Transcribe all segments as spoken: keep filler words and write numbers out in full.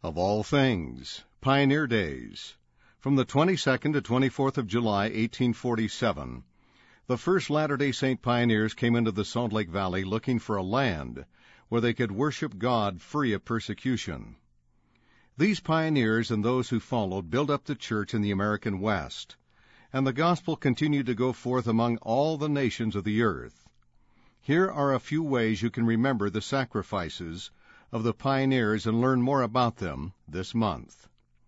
Of all things, Pioneer Days. From the twenty-second to twenty-fourth of July, eighteen forty-seven, the first Latter-day Saint pioneers came into the Salt Lake Valley looking for a land where they could worship God free of persecution. These pioneers and those who followed built up the church in the American West, and the gospel continued to go forth among all the nations of the earth. Here are a few ways you can remember the sacrifices of the pioneers and learn more about them this month.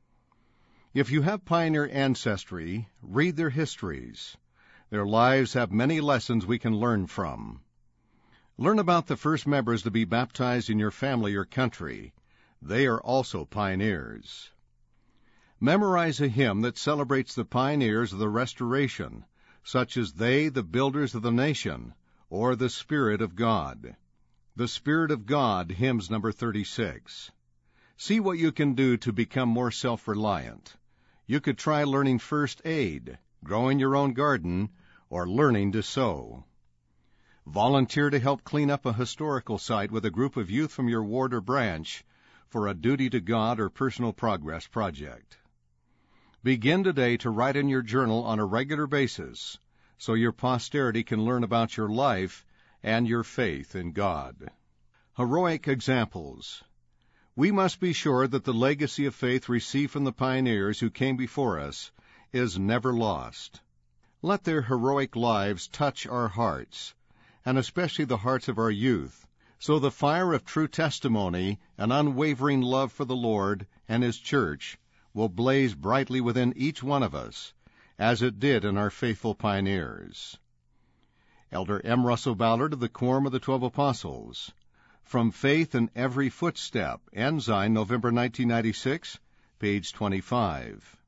If you have pioneer ancestry, read their histories. Their lives have many lessons we can learn from. Learn about the first members to be baptized in your family or country. They are also pioneers. Memorize a hymn that celebrates the pioneers of the Restoration, such as They, the Builders of the Nation, or The Spirit of God. The Spirit of God, hymns number thirty-six. See what you can do to become more self-reliant. You could try learning first aid, growing your own garden, or learning to sew. Volunteer to help clean up a historical site with a group of youth from your ward or branch for a duty to God or personal progress project. Begin today to write in your journal on a regular basis so your posterity can learn about your life and your faith in God. Heroic examples. We must be sure that the legacy of faith received from the pioneers who came before us is never lost. Let their heroic lives touch our hearts, and especially the hearts of our youth, so the fire of true testimony and unwavering love for the Lord and His church will blaze brightly within each one of us, as it did in our faithful pioneers. Elder M. Russell Ballard of the Quorum of the Twelve Apostles. From Faith in Every Footstep, Ensign, November nineteen ninety-six, page twenty-five.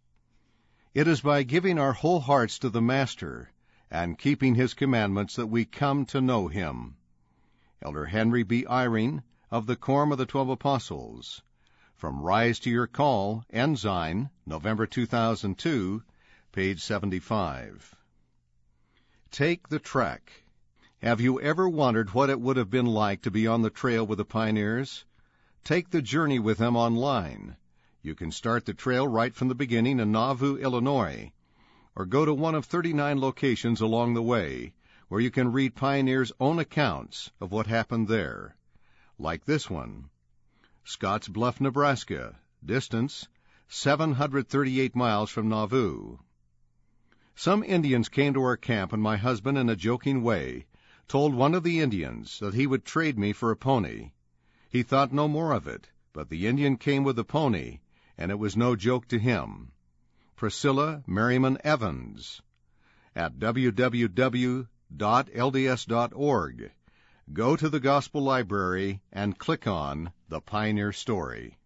It is by giving our whole hearts to the Master and keeping His commandments that we come to know Him. Elder Henry B. Eyring of the Quorum of the Twelve Apostles. From Rise to Your Call, Ensign, November two thousand two, page seventy-five. Take the trek. Have you ever wondered what it would have been like to be on the trail with the pioneers? Take the journey with them online. You can start the trail right from the beginning in Nauvoo, Illinois, or go to one of thirty-nine locations along the way where you can read pioneers' own accounts of what happened there, like this one. Scotts Bluff, Nebraska, distance seven hundred thirty-eight miles from Nauvoo. Some Indians came to our camp, and my husband, in a joking way, told one of the Indians that he would trade me for a pony. He thought no more of it, but the Indian came with the pony, and it was no joke to him. Priscilla Merriman Evans, at w w w dot l d s dot org. Go to the Gospel Library and click on The Pioneer Story.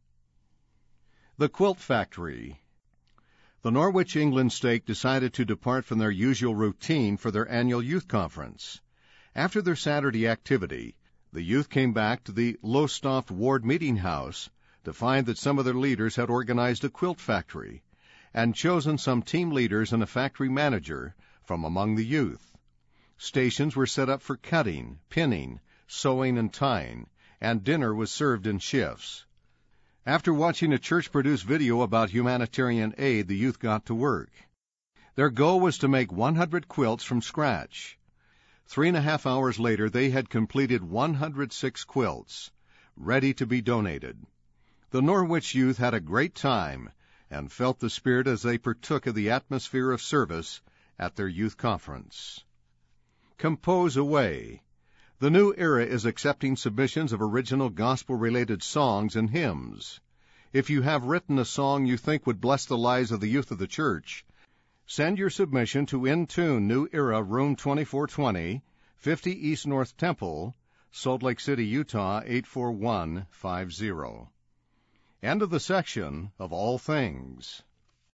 The Quilt Factory. The Norwich England Stake decided to depart from their usual routine for their annual youth conference. After their Saturday activity, the youth came back to the Lowestoft Ward Meeting House to find that some of their leaders had organized a quilt factory and chosen some team leaders and a factory manager from among the youth. Stations were set up for cutting, pinning, sewing, and tying, and dinner was served in shifts. After watching a church-produced video about humanitarian aid, the youth got to work. Their goal was to make one hundred quilts from scratch. Three and a half hours later, they had completed one hundred six quilts, ready to be donated. The Norwich youth had a great time and felt the Spirit as they partook of the atmosphere of service at their youth conference. Compose away. The new era is accepting submissions of original gospel-related songs and hymns. If you have written a song you think would bless the lives of the youth of the church, send your submission to In Tune New Era, Room twenty-four twenty, fifty East North Temple, Salt Lake City, Utah, eight four one five zero. End of the section of All Things.